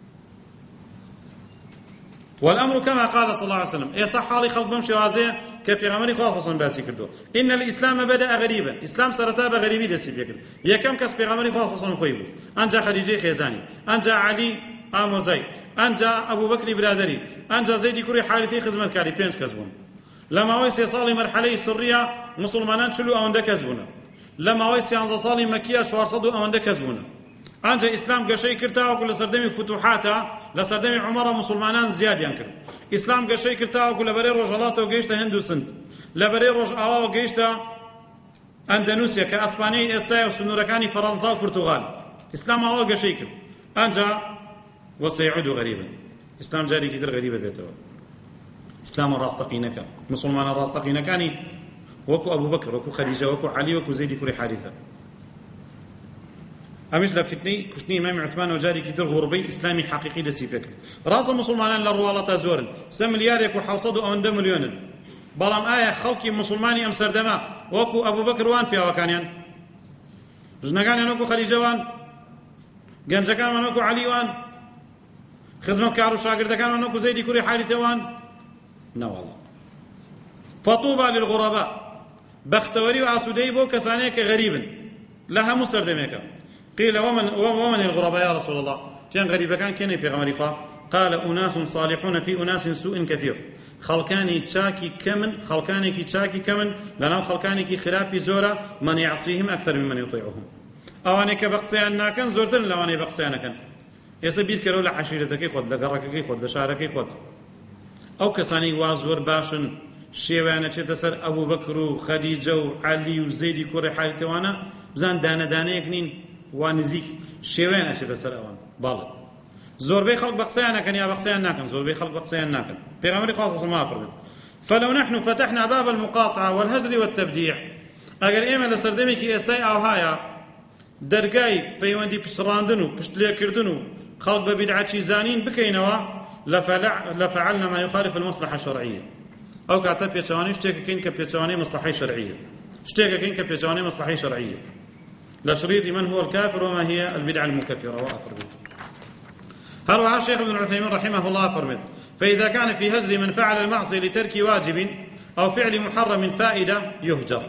والأمر كما قال صلى الله عليه وسلم إيه صح حالي خلق بمشي وازيه كفي غمر فاطمة صلى الله عليه وسلم إن الإسلام بدأ غريبا إسلام سرتاب غريبي دسي بيكر يا كم كس في غمر فاطمة صلى الله عليه وسلم أنجا خديجة خيزاني أنجا علي آموزي أنجا أبو بكر برادري أنجا زيد كوري حارثي خدمة كاري بينش كسبون لما ويسي صالي مرحلة سرية مسلمانان شلو أوند كسبونا لما ويسي أنزا صالي مكية شوار صدو أوند كسبونا أنجا إسلام قشي كرتا وكل سردمي فتوحاتا لسردمي عمر مسلمانان زياد ينكر إسلام قشي كرتا وكل بري رجالاته وقيشتا هندو سنت لبري رج آوا وقيشتا أندونيسيا كأسبانيا إسايا وسنوركاني فرنسا وبرتغال إسلام آوا قشي كر أنجا وسيعود غريبا إسلام جاري كتير غريبة بيتوا إسلام الراستقينك مسلمان الراستقينكاني وكو أبو بكر وكو خديجة وكو علي وكو زيد كوري حارثة أمش لفتني كشني إمام عثمان وجاري كتير غربي إسلامي حقيقي دسي فكر راس مسلمان للروالة زورن سم مليار يكو حوصدوا أو ندم مليون بلام آية خلقي مسلماني أم سردما وكو أبو بكر وان بيا وكانيان جنكان وكو خديجة وان جنجكان وكو علي وان خدمة كارو شاكر كان وكو زيد كوري حارثة وان نا والله فطوبى للغرباء بختوري وعسودي بو كسانيك غريبا لها مسردميك قيل ومن ومن الغرباء يا رسول الله كان غريبا كان كان في غمر قال أناس صالحون في أناس سوء كثير خلقاني تشاكي كمن خلقاني كي تشاكي كمن لنا خلقاني كي خلافي زورا من يعصيهم أكثر ممن يطيعهم أواني كبقصيان ناكن زورتن لواني بقصيان كان يسبيل كلو لعشيرتك خد لقرك خد لشارك خد أو كساني وازور باشن شيوانه چه سر ابو بکر و خدیجه و علی و زید کوڕی حارثەوانە بزان دانە دانەیەک نین وا نزیک شێوەیان ئەچێتە سەر ئەوان باڵێ زۆربەی خەڵک بە قسەیان نەکەن یا بە قسەیان ناکەن زۆربەی خەڵک بە قسەیان ناکەن پێغەمبەری خوا صلی الله علیه و سلم فلو نحن فتحنا باب المقاطعة والهجر والتبديع اگر ئێمە لە سەردەمێکی ئێستای ئاوهایە دەرگای پەیوەندی پچڕاندن و پشتلێکردن و خەڵک بە بیدعەتی زانین بکەینەوە لفعلنا ما يخالف المصلحة الشرعية أو كاتب بيتشواني شتيك كين كبيتشواني مصلحة شرعية شتيك كين كبيتشواني مصلحة شرعية لشريط من هو الكافر وما هي البدعة المكفرة وأفرمت هروها الشيخ ابن عثيمين رحمه الله فرمت فإذا كان في هجر من فعل المعصية لترك واجب أو فعل محرم فائدة يهجر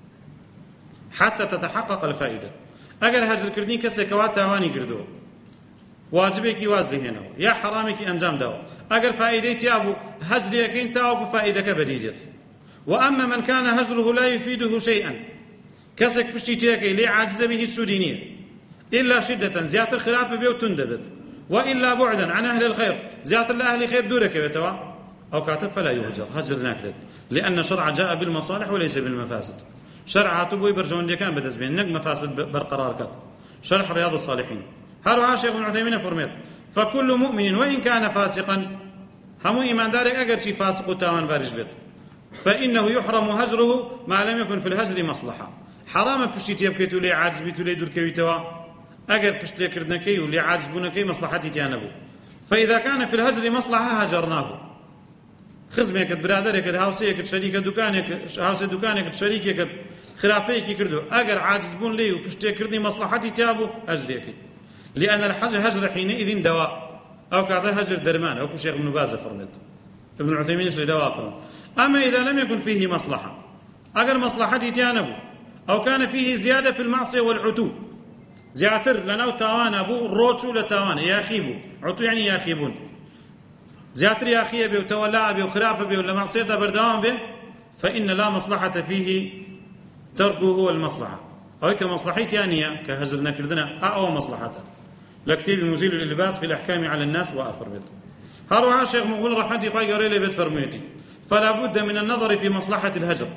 حتى تتحقق الفائدة أجل هجر كردني كسكوات تاواني كردو واجبك وازده هنا يا حرامك أنجام داو أجر فائدتي أبو هجرك أنت أو فائدك بديجت وأما من كان هجره لا يفيده شيئا كسك بشتيتك لي عاجز به السودينية إلا شدة زيادة الخلاف به وتندبت وإلا بعدا عن أهل الخير زيادة الأهل خير دورك بتوا أو كاتب فلا يهجر هجر ناكدت لأن شرع جاء بالمصالح وليس بالمفاسد شرع تبوي برجون كان بدزبين نق مفاسد برقرار كات شرح رياض الصالحين هروها الشيخ ابن عثيمين فرميت فكل مؤمن وإن كان فاسقا همو إيمان دارك أجر شي فاسق وتاوان بارج بيت فإنه يحرم هجره ما لم يكن في الهجر مصلحة حرام بشتي يبكيت لي عاجز بيت لي دور كويتوا أجر بشتي كردنكي ولي عاجز بونكي مصلحتي تيانبو فإذا كان في الهجر مصلحة هجرناه خزمك برادرك هاوسيك شريك دكانك هاوسي دكانك شريكك خلافيك كردو أجر عاجز بون لي وبشتي كردني مصلحتي تيابو أجريك لأن الحجر هجر حينئذ دواء أو كعطيه هجر درمان أو كشيخ ابن باز فرمت ابن عثيمين يشري دواء فرمت أما إذا لم يكن فيه مصلحة أجر مصلحتي تيانبو أو كان فيه زيادة في المعصية والعتو زياتر لناو تاوان أبو روتشو لتاوان ياخيبو عتو يعني ياخيبون زياتر ياخيه بي وتولى بي وخرافه بي ولا معصيته بردوام به فإن لا مصلحة فيه تركه هو المصلحة أو كمصلحتي ثانية كهجر نكردنا أو مصلحته لكتيب مزيل الإلباس في الأحكام على الناس وأفر بيت هروها الشيخ مقبول رحمة الله قال لي بيت فرميتي فلا بد من النظر في مصلحة الهجر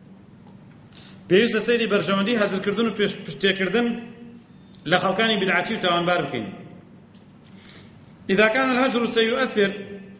بيوسا سيدي برجواندي هجر كردن وبشتي كردن لخلقاني بدعتي وتوان باربكين إذا كان الهجر سيؤثر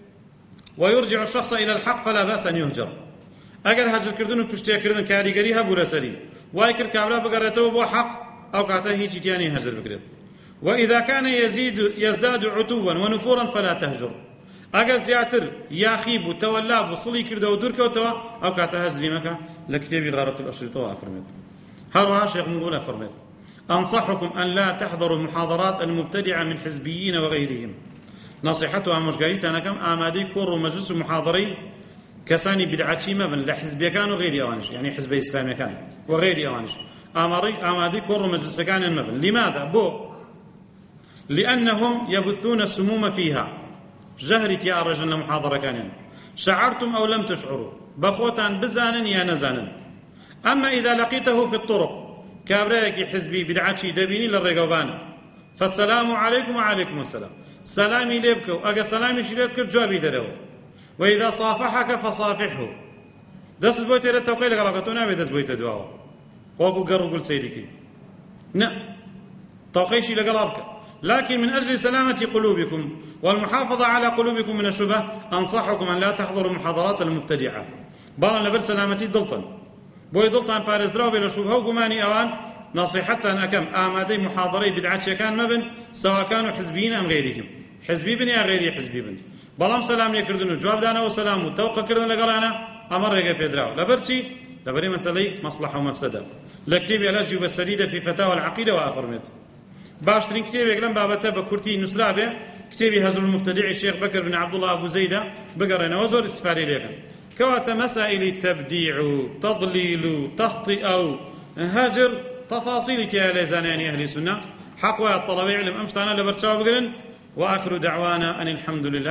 ويرجع الشخص إلى الحق فلا بأس أن يهجر أجل هجر كردن وبشتي كردن كاريجري هبولا سري وايكر كابلا بقرته بو حق أو كاته هيجي تياني هجر بكرد وإذا كان يزيد يزداد عتوا ونفورا فلا تهجر أجل زياتر ياخيب وتولاب وصلي كرده ودرك وتوا أو كاته هجري مكا لكتابي غارة الأشرطة وأفرمت هروها شيخ مقول أفرمت أنصحكم أن لا تحضروا المحاضرات المبتدعة من حزبيين وغيرهم. نصيحتها مشكلتها أنا كم آمادي كور ومجلس محاضري كساني بدعتي مبن لحزب كان وغير أوانش، يعني حزب إسلامي كان وغير أوانش آمري آمادي كور ومجلس كان مبن. لماذا؟ بو لأنهم يبثون السموم فيها. جهرت يا رجل محاضرة كان شعرتم أو لم تشعروا بخوتان بزانا يا نزانا. أما إذا لقيته في الطرق كابرايك حزبي بدعتي دبيني للرقوبان فالسلام عليكم وعليكم السلام سلامي ليبكو أجا سلامي شريتك جوابي درو وإذا صافحك فصافحه دس بويت إلى التوقيل قالكتونا بدس بويت دواو وأكو قرر قل سيدك نعم توقيشي لقلبك، لكن من أجل سلامة قلوبكم والمحافظة على قلوبكم من الشبه أنصحكم أن لا تحضروا المحاضرات المبتدعة. بالا لبر سلامتي دلطن بوي دلطن بارز دراو بلا شبه وقماني أوان. نصيحتها أن أكم آمادي محاضري بدعتي كان مبن سواء كانوا حزبيين أم غيرهم. حزبي بن يا غيري حزبي بن بلام سلام يكردون جواب دانا وسلام وتوقع كردون لقرانا أمر رجع بيدراو لبرشي لبري مسألة مصلحة ومفسدة. لكتب الأجوبة السديدة في فتاوى العقيدة وأفرمت باشترين كتاب يقلم بابته بكرتي نسرابه كتابي هزل المبتدع الشيخ بكر بن عبد الله أبو زيدة بقرنا وزور استفاري لكن كوات مسائل تبديع تضليل تخطئ هاجر تفاصيل تيالي زانياني أهل السنة حقوا الطلبة علم أمشتانا لبرشاو بقرن. وآخر دعوانا أن الحمد لله.